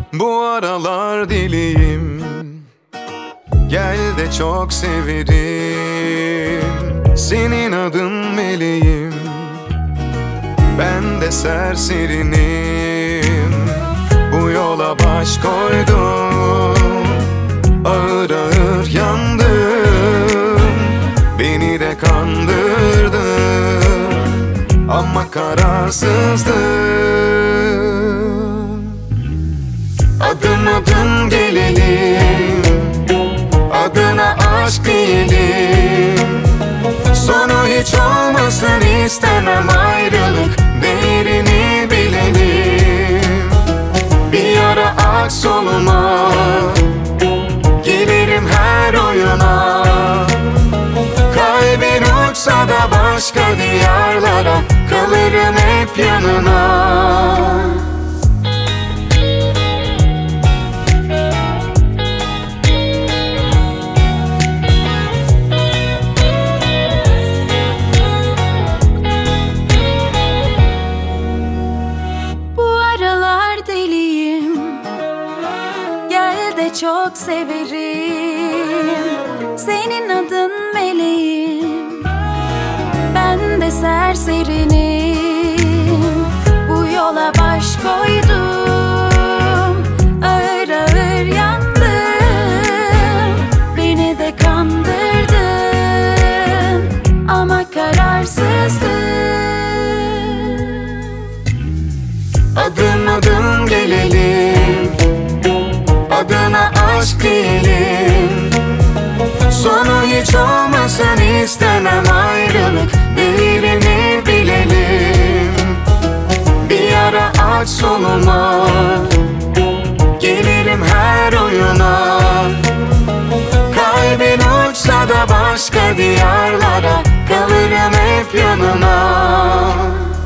Bu aralar deliyim, gel de çok severim. Senin adın meleğim, ben de serserinim. Bu yola baş koydum, ağır ağır yandım. Beni de kandırdın ama kararsızdım. Adım adım gelelim, adına aşk diyelim. Sonu hiç olmasın istemem, ayrılık değerini bilelim. Bir ara ak soluma, gelirim her oyuna. Kalbin uçsa da başka diyarlara, kalırım hep yanına. Çok severim, senin adın meleğim, ben de serserinim. Bu yola baş koydum, ağır ağır yandım. Beni de kandırdın ama kararsızdım. Adım adım gelelim, adına aşk diyelim. Sonu hiç olmasın istemem, ayrılık değerini bilelim. Bir ara aç soluma, gelirim her oyuna. Kalbin uçsa da başka diyarlara, kalırım hep yanına.